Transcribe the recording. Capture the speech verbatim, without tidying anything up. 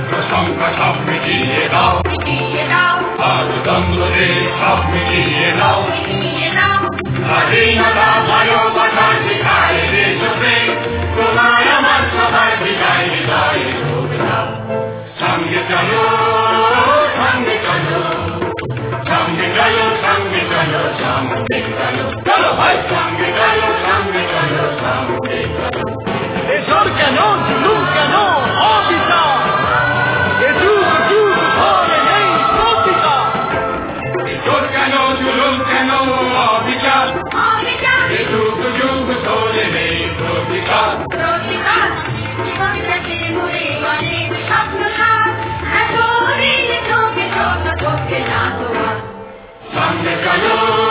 প্রশংসা সব মিটিয়ে দাও, আর দ্বন্দ্বে সব মিটিয়ে দাও। স্বাধীনতা ভালোবাসা শিখায় দেশপ্রেম, তোমার আমার সবার বিদায় হৃদয়ে যোগ দাও। সঙ্গে চলো সঙ্গে চলো সঙ্গে চলো সঙ্গে চলো সঙ্গে চলো, চলো ভাই সঙ্গে চলো সঙ্গে চলো সঙ্গে চলো। এসব কেন জুলুম কেন অবিচার, এ যুগ যুগ ধরে নেই প্রতিকার। এসব কেন জুলুম কেন অবিচার, এ যুগ যুগ ধরে নেই প্রতিকার। সঙ্গে চলো